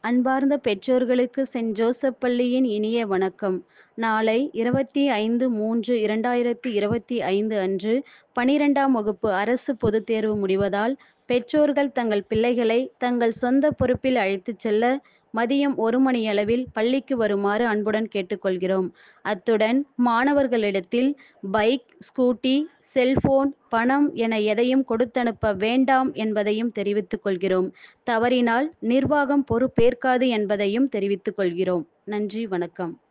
அன்பார்ந்த பெற்றோர்களுக்கு Saint Joseph பள்ளியின் இனிய வணக்கம். நாளை 25/3/2025 அன்று 12ஆம் வகுப்பு அரசு பொதுத் தேர்வு முடிவதால், பெற்றோர்கள் தங்கள் பிள்ளைகளை தங்கள் சொந்த பொறுப்பில் அழைத்துச் செல்ல மதியம் 1 மணியளவில் பள்ளிக்கு வருமாறு அன்புடன் கேட்டுக்கொள்கிறோம். அத்துடன் மாணவர்களிடத்தில் பைக், ஸ்கூட்டி, செல்போன், பணம் என எதையும் கொடுத்தனுப்ப வேண்டாம் என்பதையும் தெரிவித்துக் கொள்கிறோம். தவறினால் நிர்வாகம் பொறுப்பேற்காது என்பதையும் தெரிவித்துக் கொள்கிறோம். நன்றி, வணக்கம்.